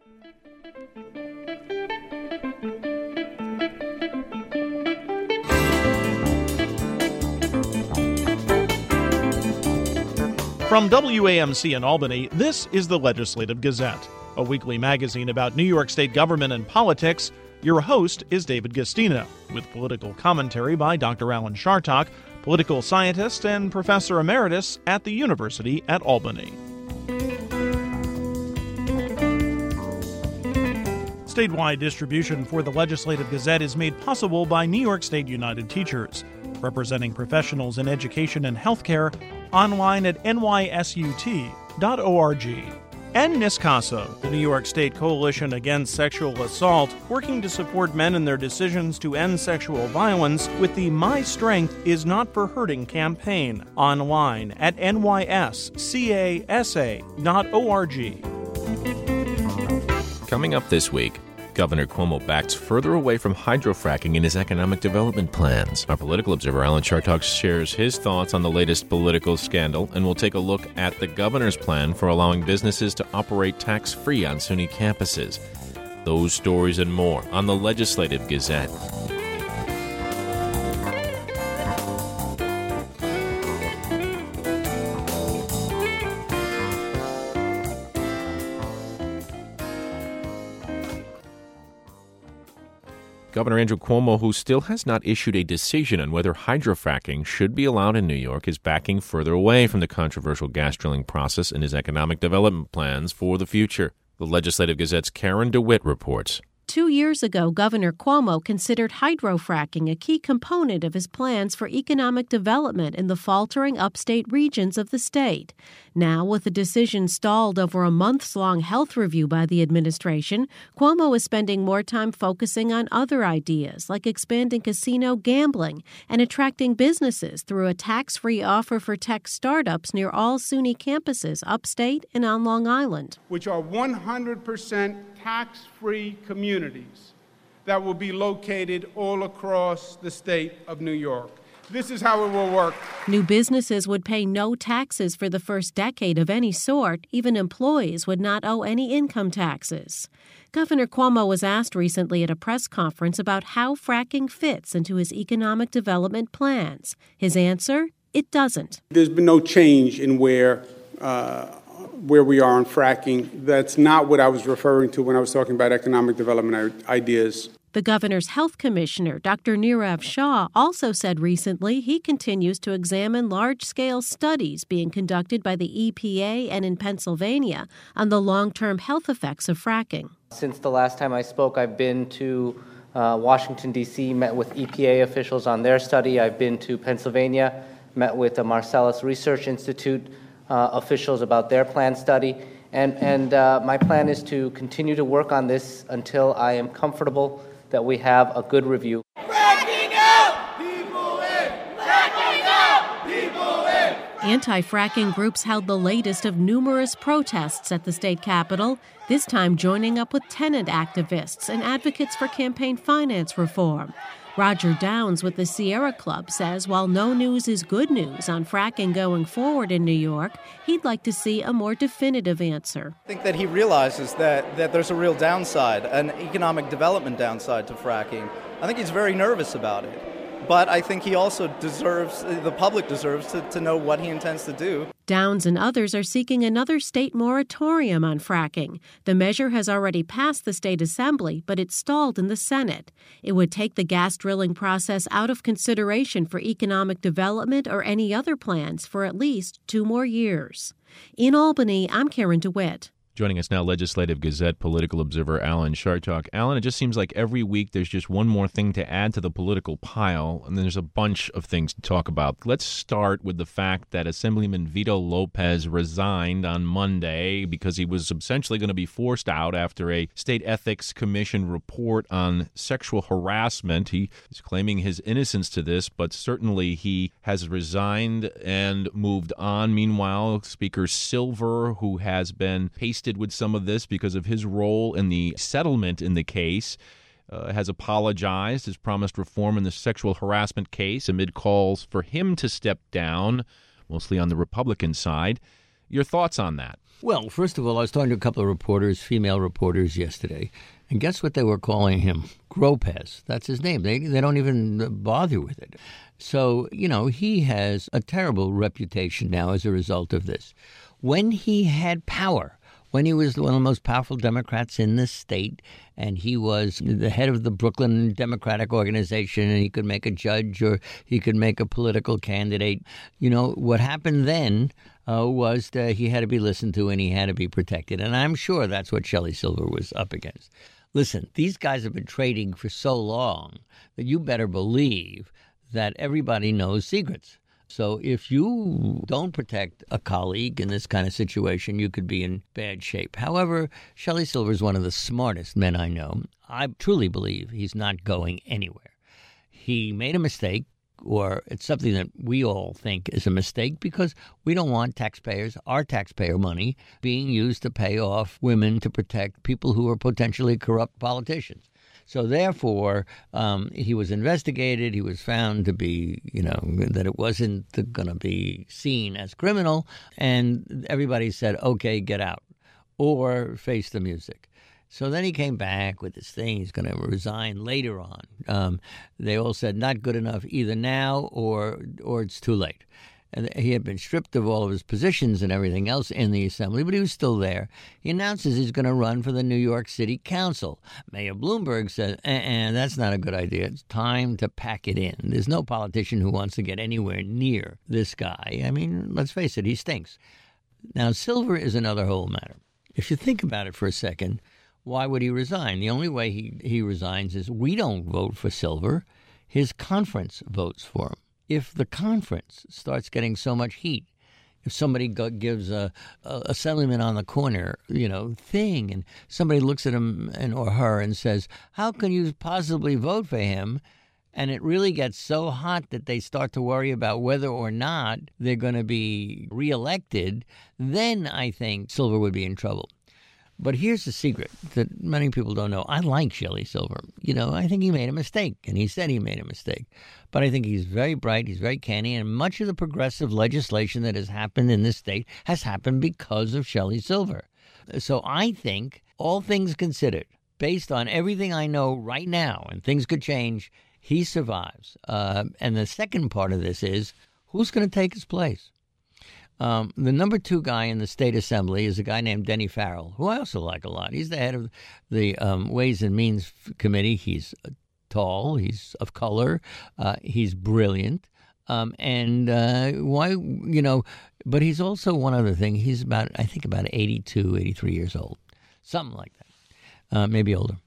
From WAMC in Albany, this is the Legislative Gazette, a weekly magazine about New York State government and politics. Your host is David Gastino, with political commentary by Dr. Alan Chartock, political scientist and professor emeritus at the University at Albany. Statewide distribution for the Legislative Gazette is made possible by New York State United Teachers, representing professionals in education and healthcare, online at nysut.org. And NISCASA, the New York State Coalition Against Sexual Assault, working to support men in their decisions to end sexual violence with the My Strength Is Not for Hurting campaign, online at nyscasa.org. Coming up this week, Governor Cuomo backs further away from hydrofracking in his economic development plans. Our political observer, Alan Chartock, shares his thoughts on the latest political scandal, and we'll take a look at the governor's plan for allowing businesses to operate tax-free on SUNY campuses. Those stories and more on the Legislative Gazette. Governor Andrew Cuomo, who still has not issued a decision on whether hydrofracking should be allowed in New York, is backing further away from the controversial gas drilling process in his economic development plans for the future. The Legislative Gazette's Karen DeWitt reports. 2 years ago, Governor Cuomo considered hydrofracking a key component of his plans for economic development in the faltering upstate regions of the state. Now, with the decision stalled over a months-long health review by the administration, Cuomo is spending more time focusing on other ideas, like expanding casino gambling and attracting businesses through a tax-free offer for tech startups near all SUNY campuses upstate and on Long Island, which are 100% tax-free communities that will be located all across the state of New York. This is how it will work. New businesses would pay no taxes for the first decade of any sort. Even employees would not owe any income taxes. Governor Cuomo was asked recently at a press conference about how fracking fits into his economic development plans. His answer? It doesn't. There's been no change in where we are on fracking. That's not what I was referring to when I was talking about economic development ideas. The governor's health commissioner, Dr. Nirav Shah, also said recently he continues to examine large-scale studies being conducted by the EPA and in Pennsylvania on the long-term health effects of fracking. Since the last time I spoke, I've been to Washington, D.C., met with EPA officials on their study. I've been to Pennsylvania, met with the Marcellus Research Institute officials about their planned study. And my plan is to continue to work on this until I am comfortable that we have a good review. Fracking out! People in! Fracking out! People in! Anti-fracking groups held the latest of numerous protests at the state capitol, this time joining up with tenant activists and advocates for campaign finance reform. Roger Downs with the Sierra Club says while no news is good news on fracking going forward in New York, he'd like to see a more definitive answer. I think that he realizes that there's a real downside, an economic development downside to fracking. I think he's very nervous about it. But I think he also the public deserves to know what he intends to do. Downs and others are seeking another state moratorium on fracking. The measure has already passed the state assembly, but it's stalled in the Senate. It would take the gas drilling process out of consideration for economic development or any other plans for at least 2 more years. In Albany, I'm Karen DeWitt. Joining us now, Legislative Gazette political observer Alan Chartock. Alan, it just seems like every week there's just one more thing to add to the political pile, and there's a bunch of things to talk about. Let's start with the fact that Assemblyman Vito Lopez resigned on Monday because he was essentially going to be forced out after a State Ethics Commission report on sexual harassment. He is claiming his innocence to this, but certainly he has resigned and moved on. Meanwhile, Speaker Silver, who has been pasted with some of this because of his role in the settlement in the case, has apologized, has promised reform in the sexual harassment case amid calls for him to step down, mostly on the Republican side. Your thoughts on that? Well, first of all, I was talking to a couple of reporters, female reporters, yesterday, and guess what they were calling him? Gropez. That's his name. They don't even bother with it. So, he has a terrible reputation now as a result of this. When he had power, when he was one of the most powerful Democrats in the state, and he was the head of the Brooklyn Democratic Organization, and he could make a judge or he could make a political candidate, what happened then was that he had to be listened to and he had to be protected. And I'm sure that's what Shelley Silver was up against. Listen, these guys have been trading for so long that you better believe that everybody knows secrets. So if you don't protect a colleague in this kind of situation, you could be in bad shape. However, Shelley Silver is one of the smartest men I know. I truly believe he's not going anywhere. He made a mistake, or it's something that we all think is a mistake, because we don't want our taxpayer money, being used to pay off women to protect people who are potentially corrupt politicians. So therefore, he was investigated. He was found to be, that it wasn't going to be seen as criminal. And everybody said, okay, get out or face the music. So then he came back with this thing. He's going to resign later on. They all said not good enough either now or it's too late. And he had been stripped of all of his positions and everything else in the assembly, but he was still there. He announces he's going to run for the New York City Council. Mayor Bloomberg says, that's not a good idea. It's time to pack it in. There's no politician who wants to get anywhere near this guy. I mean, let's face it, he stinks. Now, Silver is another whole matter. If you think about it for a second, why would he resign? The only way he resigns is we don't vote for Silver. His conference votes for him. If the conference starts getting so much heat, if somebody gives a assemblyman on the corner, thing, and somebody looks at him or her and says, how can you possibly vote for him? And it really gets so hot that they start to worry about whether or not they're going to be reelected, then I think Silver would be in trouble. But here's the secret that many people don't know. I like Shelley Silver. I think he made a mistake, and he said he made a mistake. But I think he's very bright, he's very canny, and much of the progressive legislation that has happened in this state has happened because of Shelley Silver. So I think, all things considered, based on everything I know right now, and things could change, he survives. And the second part of this is, who's going to take his place? The number 2 guy in the state assembly is a guy named Denny Farrell, who I also like a lot. He's the head of the Ways and Means Committee. He's tall. He's of color. He's brilliant. But he's also one other thing. He's about 82, 83 years old, something like that, maybe older.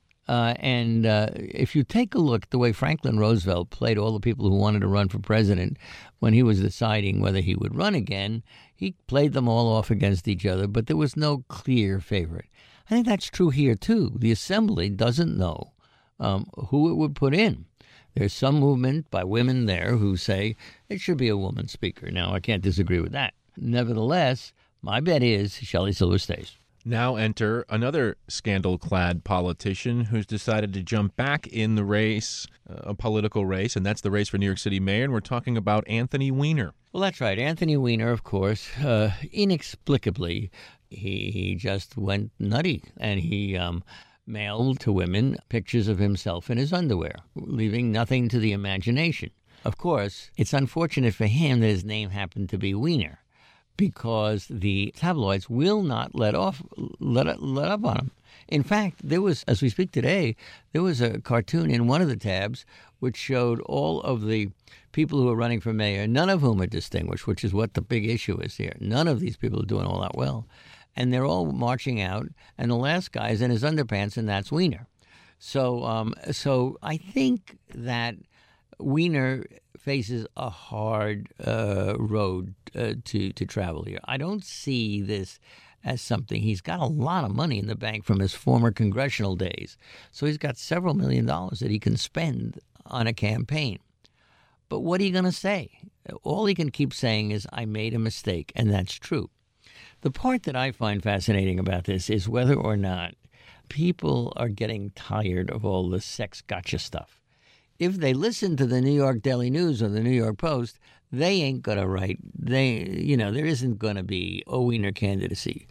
If you take a look at the way Franklin Roosevelt played all the people who wanted to run for president when he was deciding whether he would run again, he played them all off against each other, but there was no clear favorite. I think that's true here, too. The assembly doesn't know who it would put in. There's some movement by women there who say it should be a woman speaker. Now, I can't disagree with that. Nevertheless, my bet is Shelley Silver stays. Now enter another scandal-clad politician who's decided to jump back in the race, a political race, and that's the race for New York City mayor, and we're talking about Anthony Weiner. Well, that's right. Anthony Weiner, of course, inexplicably, he just went nutty, and he mailed to women pictures of himself in his underwear, leaving nothing to the imagination. Of course, it's unfortunate for him that his name happened to be Weiner, because the tabloids will not let up on him. In fact, there was, as we speak today, there was a cartoon in one of the tabs which showed all of the people who are running for mayor, none of whom are distinguished, which is what the big issue is here. None of these people are doing all that well. And they're all marching out, and the last guy is in his underpants, and that's Weiner. So I think that Weiner faces a hard road to travel here. I don't see this as something. He's got a lot of money in the bank from his former congressional days. So he's got several $1 million that he can spend on a campaign. But what are you going to say? All he can keep saying is, I made a mistake, and that's true. The part that I find fascinating about this is whether or not people are getting tired of all the sex gotcha stuff. If they listen to the New York Daily News or the New York Post, they ain't going to write. There isn't going to be a Weiner candidacy.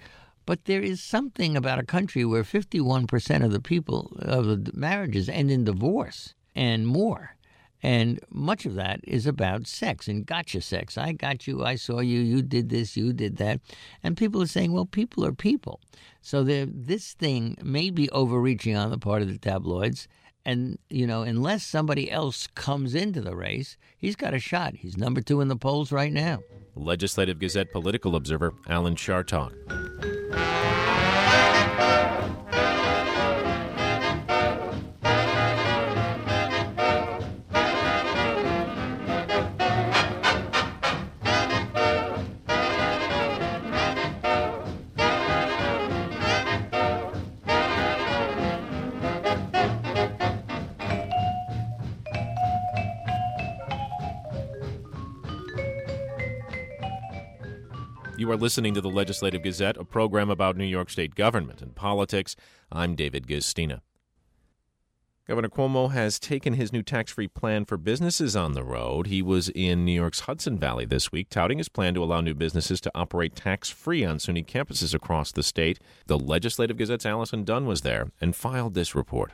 But there is something about a country where 51% of the people, of the marriages end in divorce and more. And much of that is about sex and gotcha sex. I got you, I saw you, you did this, you did that. And people are saying, well, people are people. So this thing may be overreaching on the part of the tabloids. And, unless somebody else comes into the race, he's got a shot. He's number 2 in the polls right now. Legislative Gazette political observer Alan Chartock. You are listening to the Legislative Gazette, a program about New York State government and politics. I'm David Gistina. Governor Cuomo has taken his new tax-free plan for businesses on the road. He was in New York's Hudson Valley this week, touting his plan to allow new businesses to operate tax-free on SUNY campuses across the state. The Legislative Gazette's Allison Dunn was there and filed this report.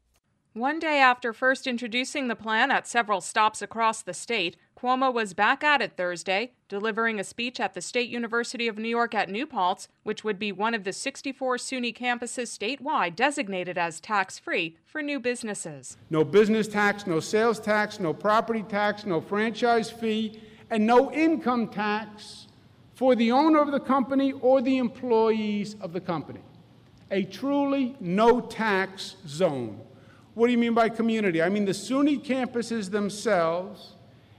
One day after first introducing the plan at several stops across the state, Cuomo was back at it Thursday, delivering a speech at the State University of New York at New Paltz, which would be one of the 64 SUNY campuses statewide designated as tax-free for new businesses. No business tax, no sales tax, no property tax, no franchise fee, and no income tax for the owner of the company or the employees of the company. A truly no-tax zone. What do you mean by community? I mean the SUNY campuses themselves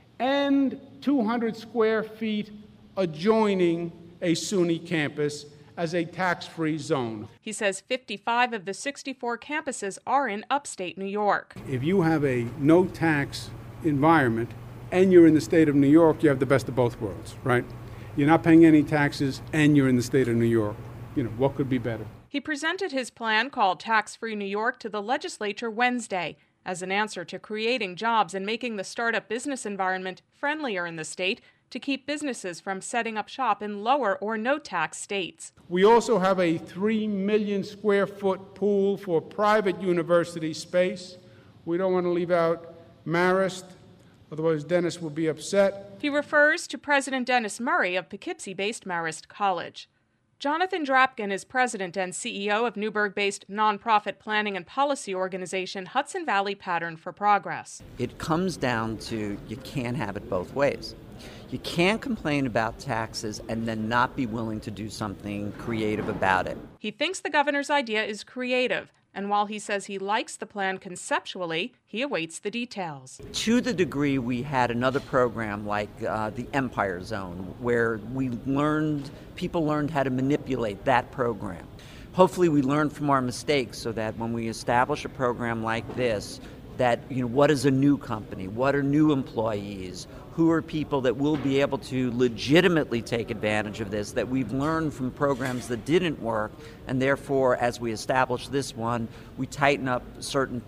and 200 square feet adjoining a SUNY campus as a tax-free zone. He says 55 of the 64 campuses are in upstate New York. If you have a no-tax environment and you're in the state of New York, you have the best of both worlds, right? You're not paying any taxes and you're in the state of New York. What could be better? He presented his plan called Tax-Free New York to the legislature Wednesday as an answer to creating jobs and making the startup business environment friendlier in the state to keep businesses from setting up shop in lower or no-tax states. We also have a 3 million square foot pool for private university space. We don't want to leave out Marist, otherwise Dennis will be upset. He refers to President Dennis Murray of Poughkeepsie-based Marist College. Jonathan Drapkin is president and CEO of Newburgh-based nonprofit planning and policy organization Hudson Valley Pattern for Progress. It comes down to you can't have it both ways. You can't complain about taxes and then not be willing to do something creative about it. He thinks the governor's idea is creative, and while he says he likes the plan conceptually, he awaits the details. To the degree we had another program like the Empire Zone, where people learned how to manipulate that program. Hopefully we learn from our mistakes so that when we establish a program like this, that, what is a new company? What are new employees? Who are people that will be able to legitimately take advantage of this, that we've learned from programs that didn't work, and therefore, as we establish this one, we tighten up certain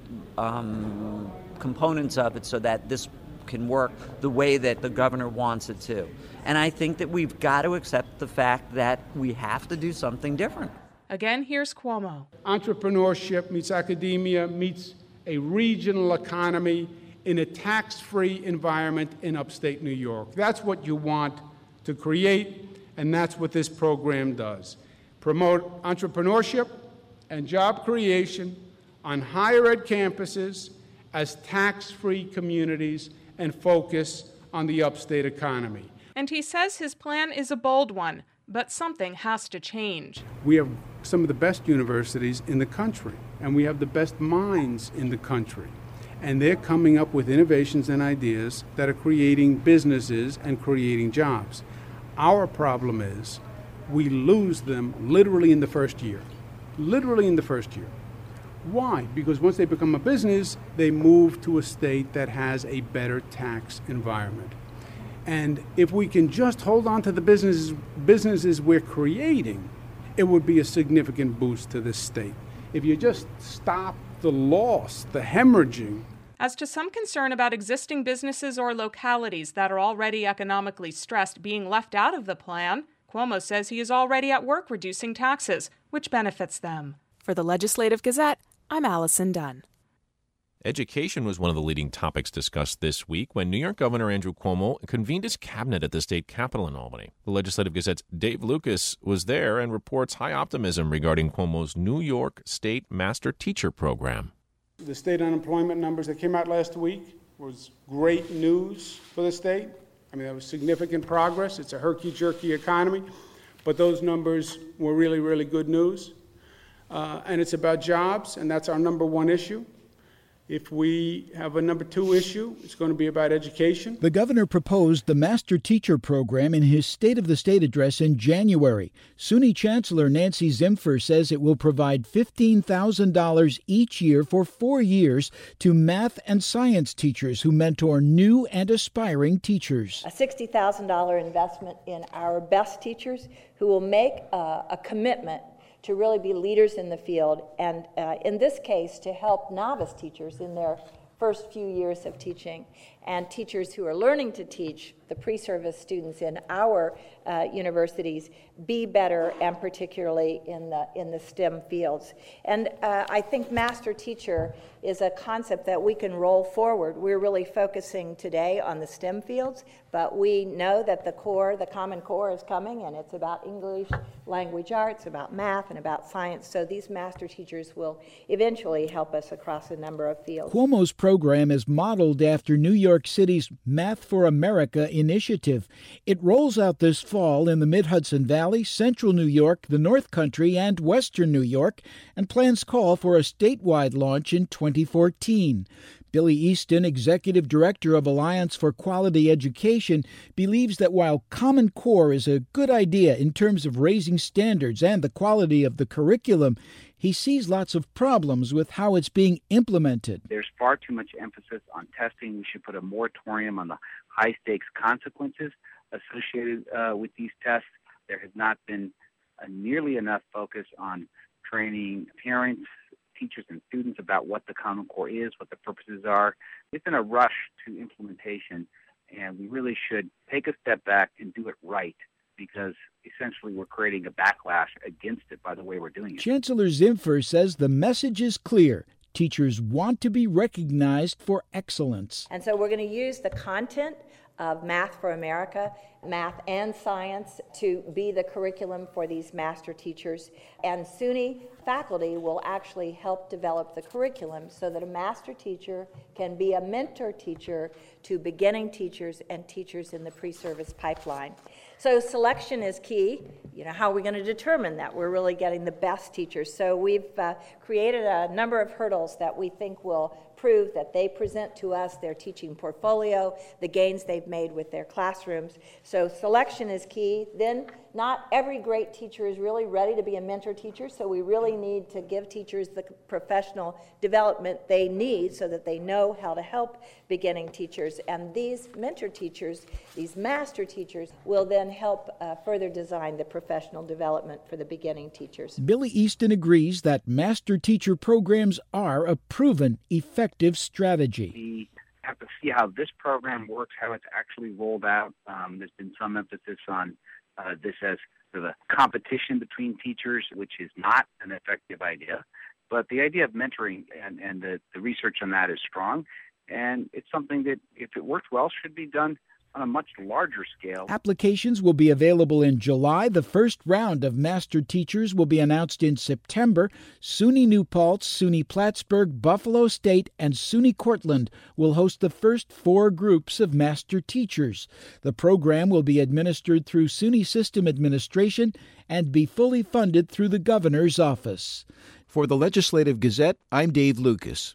components of it so that this can work the way that the governor wants it to. And I think that we've got to accept the fact that we have to do something different. Again, here's Cuomo. Entrepreneurship meets academia meets a regional economy in a tax-free environment in upstate New York. That's what you want to create, and that's what this program does. Promote entrepreneurship and job creation on higher ed campuses as tax-free communities and focus on the upstate economy. And he says his plan is a bold one, but something has to change. We have some of the best universities in the country, and we have the best minds in the country. And they're coming up with innovations and ideas that are creating businesses and creating jobs. Our problem is we lose them literally in the first year. Literally in the first year. Why? Because once they become a business, they move to a state that has a better tax environment. And if we can just hold on to the businesses we're creating, it would be a significant boost to this state. If you just stop the loss, the hemorrhaging. As to some concern about existing businesses or localities that are already economically stressed being left out of the plan, Cuomo says he is already at work reducing taxes, which benefits them. For the Legislative Gazette, I'm Allison Dunn. Education was one of the leading topics discussed this week when New York Governor Andrew Cuomo convened his cabinet at the state capitol in Albany. The Legislative Gazette's Dave Lucas was there and reports high optimism regarding Cuomo's New York State Master Teacher Program. The state unemployment numbers that came out last week was great news for the state. I mean, that was significant progress. It's a herky-jerky economy, but those numbers were really, really good news. And it's about jobs, and that's our number one issue. If we have a number two issue, it's going to be about education. The governor proposed the Master Teacher Program in his State of the State address in January. SUNY Chancellor Nancy Zimpher says it will provide $15,000 each year for 4 years to math and science teachers who mentor new and aspiring teachers. A $60,000 investment in our best teachers who will make a commitment to really be leaders in the field, and in this case, to help novice teachers in their first few years of teaching, and teachers who are learning to teach the pre-service students in our universities be better, and particularly in the STEM fields. And I think master teacher is a concept that we can roll forward. We're really focusing today on the STEM fields, but we know that the Common Core is coming, and it's about English, language arts, about math, and about science. So these master teachers will eventually help us across a number of fields. Cuomo's program is modeled after New York City's Math for America initiative. It rolls out this fall in the Mid-Hudson Valley, Central New York, the North Country, and Western New York, and plans call for a statewide launch in 2014. Billy Easton, Executive Director of Alliance for Quality Education, believes that while Common Core is a good idea in terms of raising standards and the quality of the curriculum, he sees lots of problems with how it's being implemented. There's far too much emphasis on testing. We should put a moratorium on the high-stakes consequences associated with these tests. There has not been nearly enough focus on training parents, teachers, and students about what the Common Core is, what the purposes are. It's in a rush to implementation, and we really should take a step back and do it right, because essentially we're creating a backlash against it by the way we're doing it. Chancellor Zimpher says the message is clear. Teachers want to be recognized for excellence. And so we're going to use the content of Math for America, math and science, to be the curriculum for these master teachers. And SUNY faculty will actually help develop the curriculum so that a master teacher can be a mentor teacher to beginning teachers and teachers in the pre-service pipeline. So selection is key. You know, how are we going to determine that we're really getting the best teachers? So we've created a number of hurdles that we think will prove that they present to us their teaching portfolio, the gains they've made with their classrooms. So selection is key. Then not every great teacher is really ready to be a mentor teacher, so we really need to give teachers the professional development they need so that they know how to help beginning teachers. And these mentor teachers, these master teachers, will then help further design the professional development for the beginning teachers. Billy Easton agrees that master teacher programs are a proven, effective strategy. We have to see how this program works, how it's actually rolled out. There's been some emphasis on this as sort of a competition between teachers, which is not an effective idea. But the idea of mentoring and the research on that is strong. And it's something that, if it works well, should be done on a much larger scale. Applications will be available in July. The first round of master teachers will be announced in September. SUNY New Paltz, SUNY Plattsburgh, Buffalo State, and SUNY Cortland will host the first 4 groups of master teachers. The program will be administered through SUNY System Administration and be fully funded through the governor's office. For the Legislative Gazette, I'm Dave Lucas.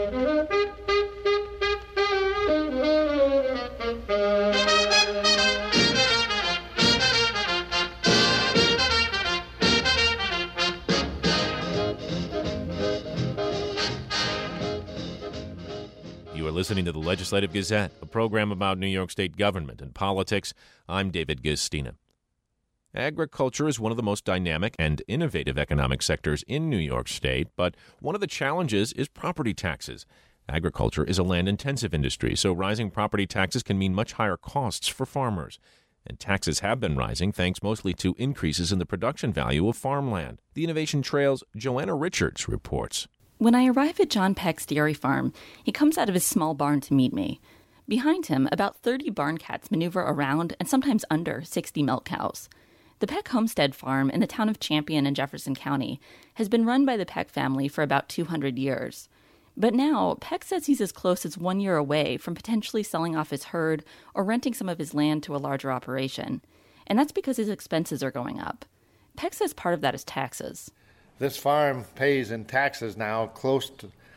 You are listening to the Legislative Gazette, a program about New York State government and politics. I'm David Gistina. Agriculture is one of the most dynamic and innovative economic sectors in New York State, but one of the challenges is property taxes. Agriculture is a land-intensive industry, so rising property taxes can mean much higher costs for farmers. And taxes have been rising thanks mostly to increases in the production value of farmland. The Innovation Trail's Joanna Richards reports. When I arrive at John Peck's dairy farm, he comes out of his small barn to meet me. Behind him, about 30 barn cats maneuver around and sometimes under 60 milk cows. The Peck Homestead Farm in the town of Champion in Jefferson County has been run by the Peck family for about 200 years. But now, Peck says he's as close as 1 year away from potentially selling off his herd or renting some of his land to a larger operation. And that's because his expenses are going up. Peck says part of that is taxes. This farm pays in taxes now close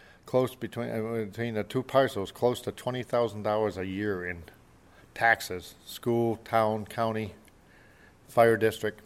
between the two parcels, close to $20,000 a year in taxes. School, town, county, fire district.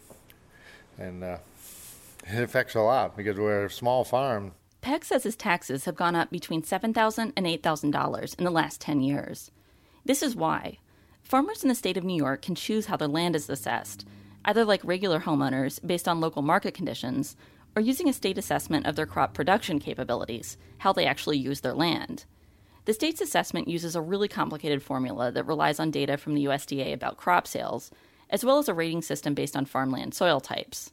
And it affects a lot because we're a small farm. Peck says his taxes have gone up between $7,000 and $8,000 in the last 10 years. This is why. Farmers in the state of New York can choose how their land is assessed, either like regular homeowners based on local market conditions, or using a state assessment of their crop production capabilities, how they actually use their land. The state's assessment uses a really complicated formula that relies on data from the USDA about crop sales, as well as a rating system based on farmland soil types.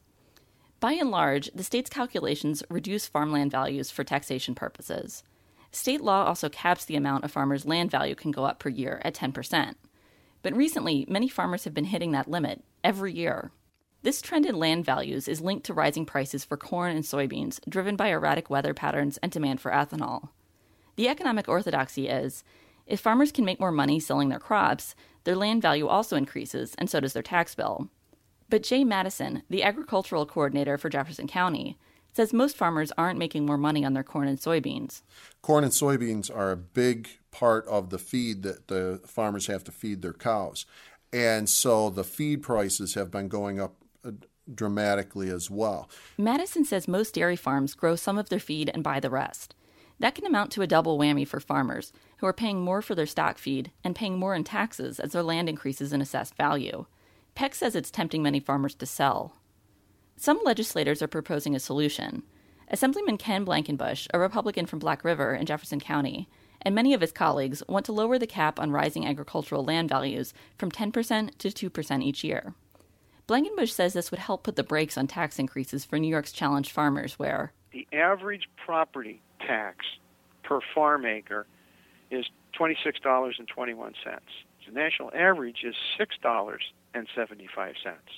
By and large, the state's calculations reduce farmland values for taxation purposes. State law also caps the amount a farmer's land value can go up per year at 10%. But recently, many farmers have been hitting that limit every year. This trend in land values is linked to rising prices for corn and soybeans, driven by erratic weather patterns and demand for ethanol. The economic orthodoxy is, if farmers can make more money selling their crops, their land value also increases, and so does their tax bill. But Jay Madison, the agricultural coordinator for Jefferson County, says most farmers aren't making more money on their corn and soybeans. Corn and soybeans are a big part of the feed that the farmers have to feed their cows. And so the feed prices have been going up dramatically as well. Madison says most dairy farms grow some of their feed and buy the rest. That can amount to a double whammy for farmers, who are paying more for their stock feed and paying more in taxes as their land increases in assessed value. Peck says it's tempting many farmers to sell. Some legislators are proposing a solution. Assemblyman Ken Blankenbush, a Republican from Black River in Jefferson County, and many of his colleagues want to lower the cap on rising agricultural land values from 10% to 2% each year. Blankenbush says this would help put the brakes on tax increases for New York's challenged farmers where the average property tax per farm acre is $26.21. The national average is $6.75.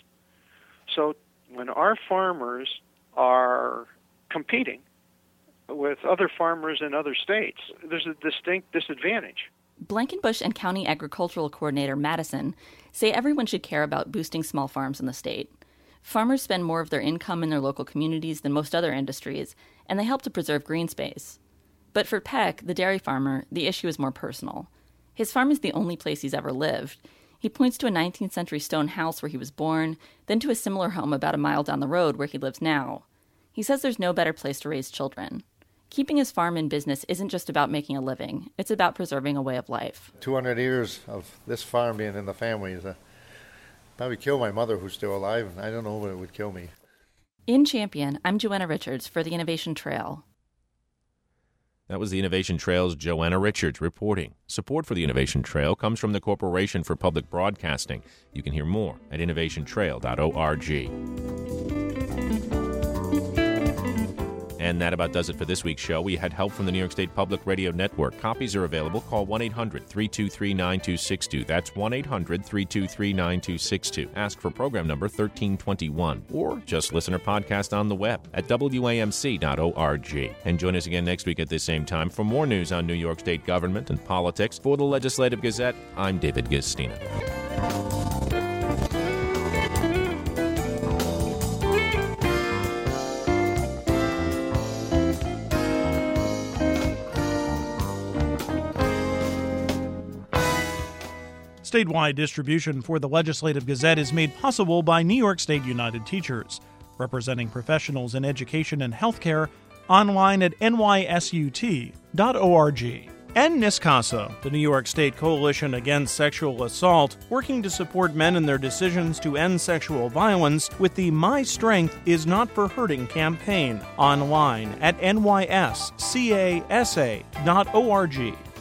So when our farmers are competing with other farmers in other states, there's a distinct disadvantage. Blankenbush and County Agricultural Coordinator Madison say everyone should care about boosting small farms in the state. Farmers spend more of their income in their local communities than most other industries, and they help to preserve green space. But for Peck, the dairy farmer, the issue is more personal. His farm is the only place he's ever lived. He points to a 19th century stone house where he was born, then to a similar home about a mile down the road where he lives now. He says there's no better place to raise children. Keeping his farm in business isn't just about making a living. It's about preserving a way of life. 200 years of this farm being in the family is probably kill my mother, who's still alive, and I don't know when it would kill me. In Champion, I'm Joanna Richards for the Innovation Trail. That was the Innovation Trail's Joanna Richards reporting. Support for the Innovation Trail comes from the Corporation for Public Broadcasting. You can hear more at innovationtrail.org. And that about does it for this week's show. We had help from the New York State Public Radio Network. Copies are available. Call 1-800-323-9262. That's 1-800-323-9262. Ask for program number 1321. Or just listen or podcast on the web at WAMC.org. And join us again next week at this same time for more news on New York State government and politics. For the Legislative Gazette, I'm David Gistina. Statewide distribution for the Legislative Gazette is made possible by New York State United Teachers, representing professionals in education and healthcare, online at nysut.org. And NISCASA, the New York State Coalition Against Sexual Assault, working to support men in their decisions to end sexual violence with the My Strength Is Not for Hurting campaign, online at nyscasa.org.